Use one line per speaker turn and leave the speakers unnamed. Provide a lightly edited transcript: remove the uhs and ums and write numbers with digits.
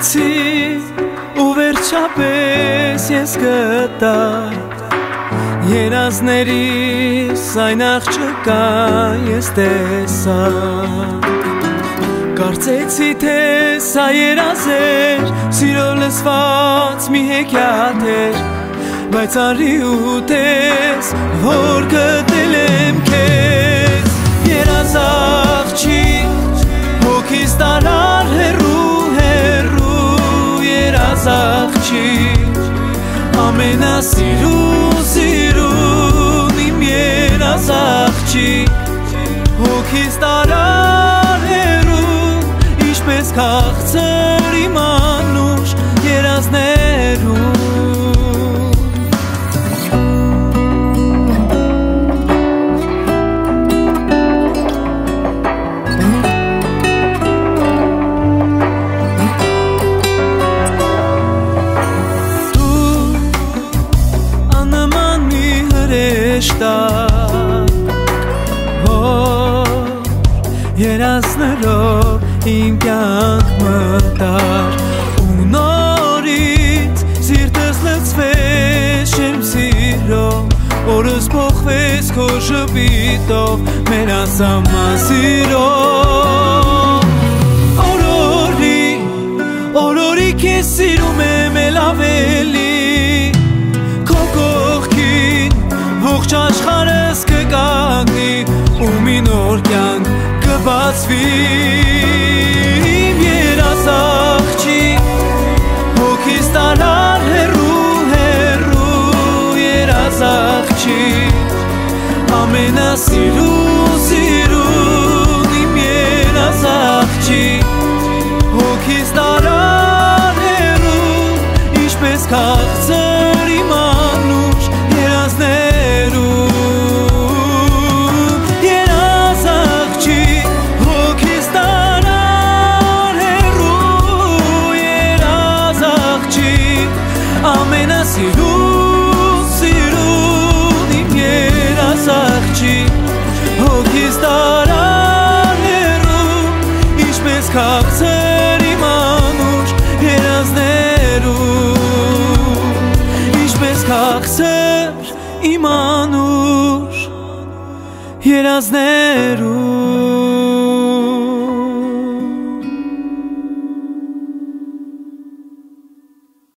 Կարծեցի ու վերջապես ես գտա երազներիս այն աղջկա ես տեսա Կարծեցի թե սա երազ էր սիրո լսված մի հեքիաթ էր Բայց արի ու տես որ գտել եմ քեզ Երազ աղջիկ հոգիս տարար հեռու երազ աղջիկ ամենասիրուն իմ երազ աղջիկ հոգիս տարար հեռու ինչպես քաղցր իմ անուշ երազներում Երազներով իմ կյանք մտար ու նորից սիրտս լցվեց շեմ սիրով օրս փոխվեց քո ժպիտով մեր անսահման սիրով Օրորի քեզ սիրում եմ էլ ավելի քո կողքին ողջ աշխարհս կկանգնի ու մի նոր կյանք Կբացվի իմ երազ աղջիկ հոգիս տարար հեռու երազ աղջիկ ամենասիրուն իմ երազ աղջիկ հոգիս տարար հեռու ինչպես քաղցր իմ անուշ երազներում Սիրուն իմ երազ աղջիկ հոգիս տարար հեռու ինչպես քաղցր իմ անուշ երազներում ինչպես քաղցր իմ անուշ երազներում